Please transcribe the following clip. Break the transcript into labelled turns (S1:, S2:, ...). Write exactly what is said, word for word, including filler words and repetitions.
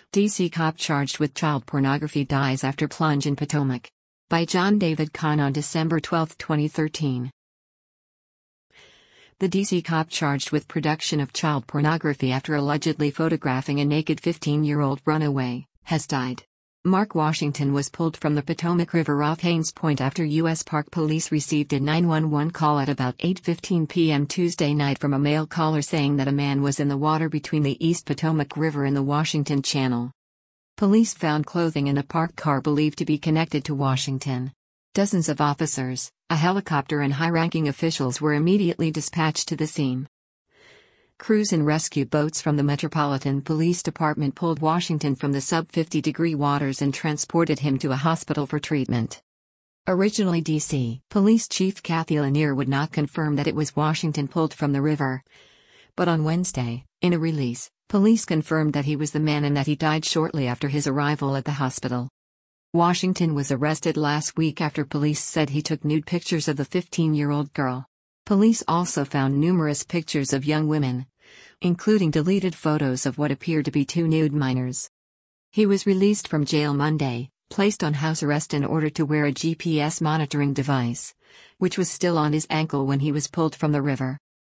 S1: D C cop charged with child pornography dies after plunge in Potomac. By John David Kahn on December twelfth, twenty thirteen. The D C cop charged with production of child pornography after allegedly photographing a naked fifteen-year-old runaway, has died. Mark Washington was pulled from the Potomac River off Haynes Point after U S Park Police received a nine one one call at about eight fifteen p m Tuesday night from a male caller saying that a man was in the water between the East Potomac River and the Washington Channel. Police found clothing in a parked car believed to be connected to Washington. Dozens of officers, a helicopter and high-ranking officials were immediately dispatched to the scene. Crews and rescue boats from the Metropolitan Police Department pulled Washington from the sub fifty degree waters and transported him to a hospital for treatment. Originally D C Police Chief Kathy Lanier would not confirm that it was Washington pulled from the river. But on Wednesday, in a release, police confirmed that he was the man and that he died shortly after his arrival at the hospital. Washington was arrested last week after police said he took nude pictures of the fifteen-year-old girl. Police also found numerous pictures of young women, including deleted photos of what appeared to be two nude minors. He was released from jail Monday, placed on house arrest in order to wear a G P S monitoring device, which was still on his ankle when he was pulled from the river.